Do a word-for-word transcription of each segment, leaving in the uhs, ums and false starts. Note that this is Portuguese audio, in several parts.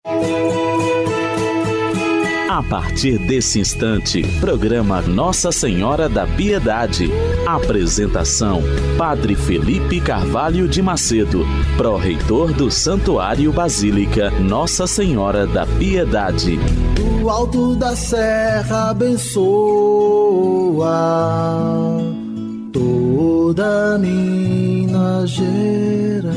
A partir desse instante, programa Nossa Senhora da Piedade. Apresentação: Padre Felipe Carvalho de Macedo, pró-reitor do Santuário Basílica Nossa Senhora da Piedade. Do alto da serra abençoa toda Minas Gerais.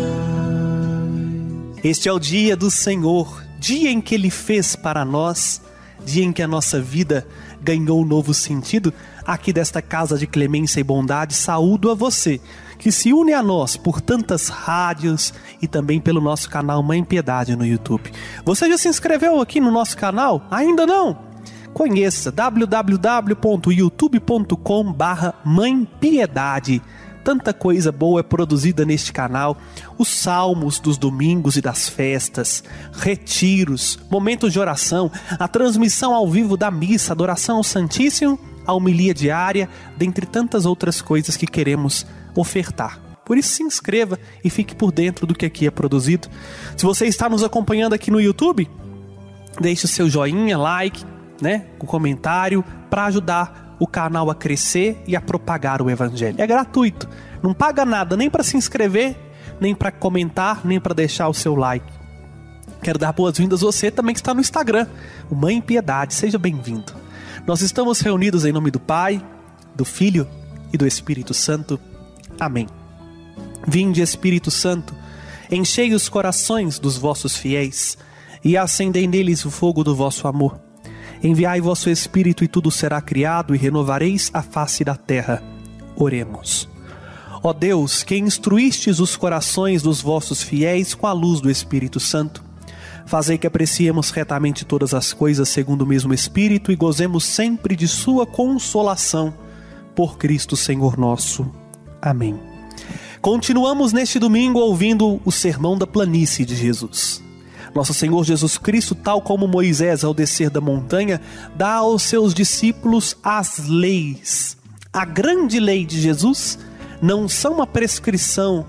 Este é o dia do Senhor, dia em que Ele fez para nós, dia em que a nossa vida ganhou um novo sentido. Aqui desta Casa de Clemência e Bondade, saúdo a você que se une a nós por tantas rádios e também pelo nosso canal Mãe Piedade no YouTube. Você já se inscreveu aqui no nosso canal? Ainda não? Conheça w w w ponto youtube ponto com barra Mãe Piedade. Tanta coisa boa é produzida neste canal. Os salmos dos domingos e das festas, retiros, momentos de oração, a transmissão ao vivo da missa, adoração ao Santíssimo, a homilia diária, dentre tantas outras coisas que queremos ofertar. Por isso se inscreva e fique por dentro do que aqui é produzido. Se você está nos acompanhando aqui no YouTube, deixe o seu joinha, like, né, o comentário, para ajudar o canal a crescer e a propagar o Evangelho. É gratuito, não paga nada, nem para se inscrever, nem para comentar, nem para deixar o seu like. Quero dar boas-vindas a você também que está no Instagram, o Mãe Piedade, seja bem-vindo. Nós estamos reunidos em nome do Pai, do Filho e do Espírito Santo. Amém. Vinde, Espírito Santo, enchei os corações dos vossos fiéis e acendei neles o fogo do vosso amor. Enviai vosso Espírito e tudo será criado e renovareis a face da terra. Oremos. Ó Deus, que instruístes os corações dos vossos fiéis com a luz do Espírito Santo, fazei que apreciemos retamente todas as coisas segundo o mesmo Espírito e gozemos sempre de sua consolação. Por Cristo Senhor nosso. Amém. Continuamos neste domingo ouvindo o Sermão da Planície de Jesus. Nosso Senhor Jesus Cristo, tal como Moisés ao descer da montanha, dá aos seus discípulos as leis. A grande lei de Jesus não são uma prescrição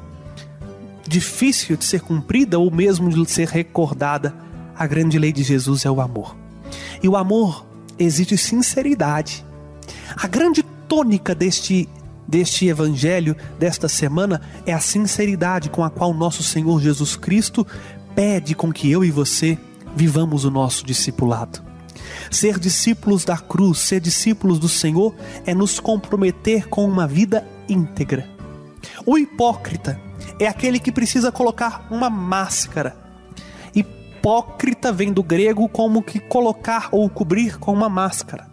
difícil de ser cumprida ou mesmo de ser recordada. A grande lei de Jesus é o amor. E o amor exige sinceridade. A grande tônica deste, deste evangelho, desta semana, é a sinceridade com a qual nosso Senhor Jesus Cristo pede com que eu e você vivamos o nosso discipulado. Ser discípulos da cruz, ser discípulos do Senhor, é nos comprometer com uma vida íntegra. O hipócrita é aquele que precisa colocar uma máscara. Hipócrita vem do grego como que colocar ou cobrir com uma máscara,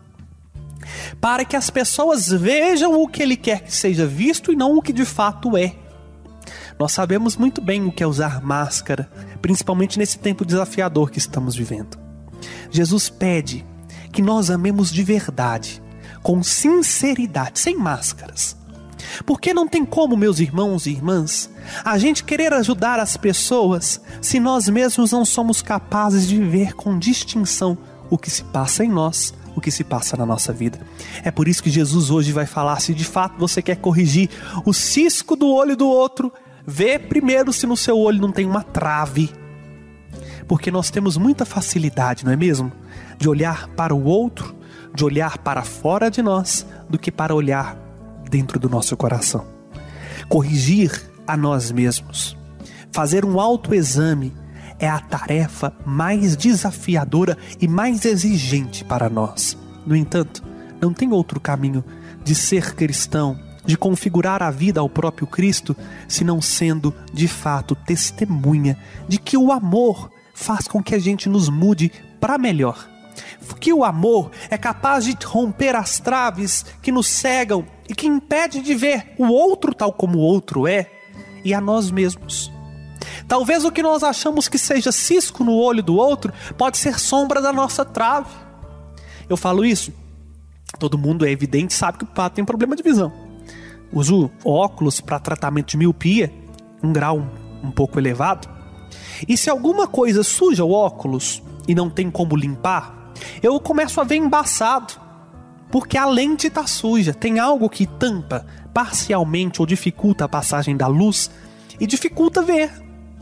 para que as pessoas vejam o que ele quer que seja visto e não o que de fato é. Nós sabemos muito bem o que é usar máscara, principalmente nesse tempo desafiador que estamos vivendo. Jesus pede que nós amemos de verdade, com sinceridade, sem máscaras. Porque não tem como, meus irmãos e irmãs, a gente querer ajudar as pessoas se nós mesmos não somos capazes de ver com distinção o que se passa em nós, o que se passa na nossa vida. É por isso que Jesus hoje vai falar: se de fato você quer corrigir o cisco do olho do outro, vê primeiro se no seu olho não tem uma trave. Porque nós temos muita facilidade, não é mesmo? De olhar para o outro, de olhar para fora de nós, do que para olhar dentro do nosso coração. Corrigir a nós mesmos, fazer um autoexame, é a tarefa mais desafiadora e mais exigente para nós. No entanto, não tem outro caminho de ser cristão, de configurar a vida ao próprio Cristo, senão sendo de fato testemunha de que o amor faz com que a gente nos mude para melhor. Que o amor é capaz de romper as traves que nos cegam e que impede de ver o outro tal como o outro é, e a nós mesmos. Talvez o que nós achamos que seja cisco no olho do outro pode ser sombra da nossa trave. Eu falo isso, todo mundo, é evidente, sabe que o Pato tem problema de visão. Uso óculos para tratamento de miopia, um grau um, um pouco elevado. E se alguma coisa suja o óculos e não tem como limpar, eu começo a ver embaçado, porque a lente está suja. Tem algo que tampa parcialmente ou dificulta a passagem da luz e dificulta ver.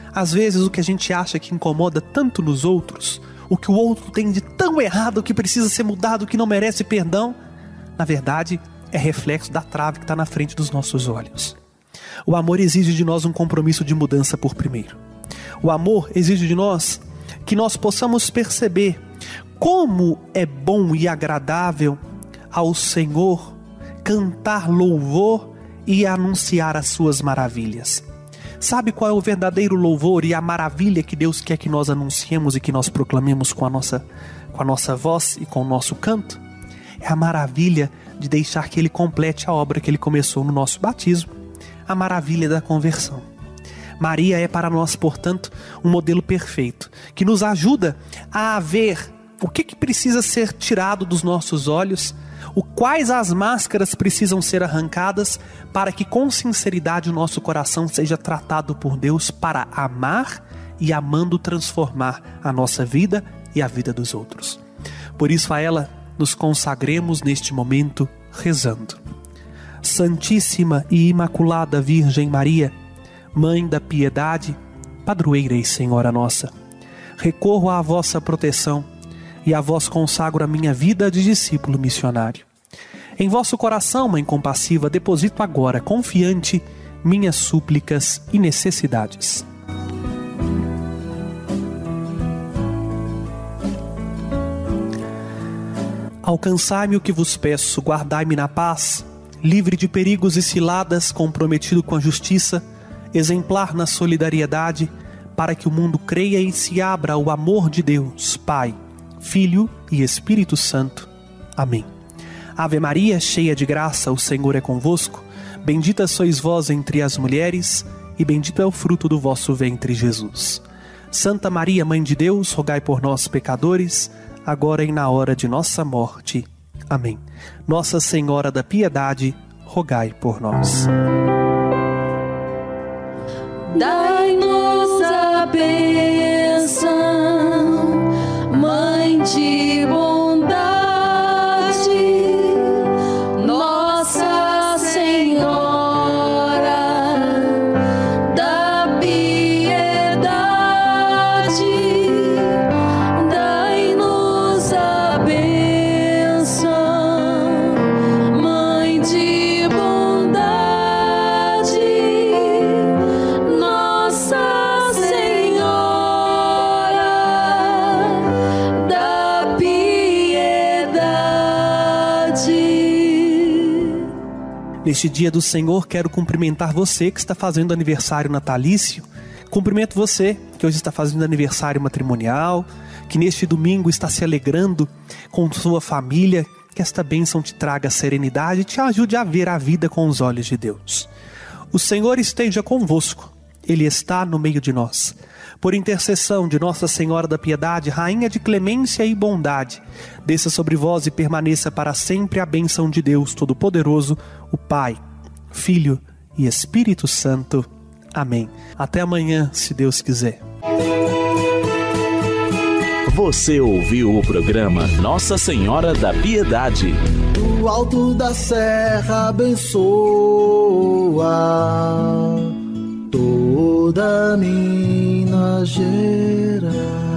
Às vezes o que a gente acha que incomoda tanto nos outros, o que o outro tem de tão errado que precisa ser mudado, que não merece perdão, na verdade é reflexo da trave que está na frente dos nossos olhos. O amor exige de nós um compromisso de mudança por primeiro. O amor exige de nós que nós possamos perceber como é bom e agradável ao Senhor cantar louvor e anunciar as suas maravilhas. Sabe qual é o verdadeiro louvor e a maravilha que Deus quer que nós anunciemos e que nós proclamemos com a nossa, com a nossa voz e com o nosso canto? É a maravilha de deixar que Ele complete a obra que Ele começou no nosso batismo, a maravilha da conversão. Maria é para nós, portanto, um modelo perfeito, que nos ajuda a ver o que, que precisa ser tirado dos nossos olhos, o quais as máscaras precisam ser arrancadas para que com sinceridade o nosso coração seja tratado por Deus para amar e amando transformar a nossa vida e a vida dos outros. Por isso a ela nos consagremos neste momento rezando. Santíssima e Imaculada Virgem Maria, Mãe da piedade, padroeira e Senhora nossa, recorro à vossa proteção e a vós consagro a minha vida de discípulo missionário. Em vosso coração, Mãe compassiva, deposito agora, confiante, minhas súplicas e necessidades. Alcançai-me o que vos peço, guardai-me na paz, livre de perigos e ciladas, comprometido com a justiça, exemplar na solidariedade, para que o mundo creia e se abra ao amor de Deus, Pai, Filho e Espírito Santo. Amém. Ave Maria, cheia de graça, o Senhor é convosco. Bendita sois vós entre as mulheres, e bendito é o fruto do vosso ventre, Jesus. Santa Maria, Mãe de Deus, rogai por nós, pecadores, agora e na hora de nossa morte. Amém. Nossa Senhora da Piedade, rogai por nós. Dai-nos a bênção, Mãe de bondade, Nossa Senhora da piedade. Dai-nos a bênção, Mãe de bondade, Nossa Senhora da piedade. Neste dia do Senhor, quero cumprimentar você que está fazendo aniversário natalício. Cumprimento você que hoje está fazendo aniversário matrimonial, que neste domingo está se alegrando com sua família. Que esta bênção te traga serenidade e te ajude a ver a vida com os olhos de Deus. O Senhor esteja convosco, Ele está no meio de nós. Por intercessão de Nossa Senhora da Piedade, Rainha de clemência e bondade, desça sobre vós e permaneça para sempre a bênção de Deus Todo-Poderoso, o Pai, Filho e Espírito Santo. Amém. Até amanhã, se Deus quiser. Você ouviu o programa Nossa Senhora da Piedade. Do alto da serra abençoa toda Minas Gerais.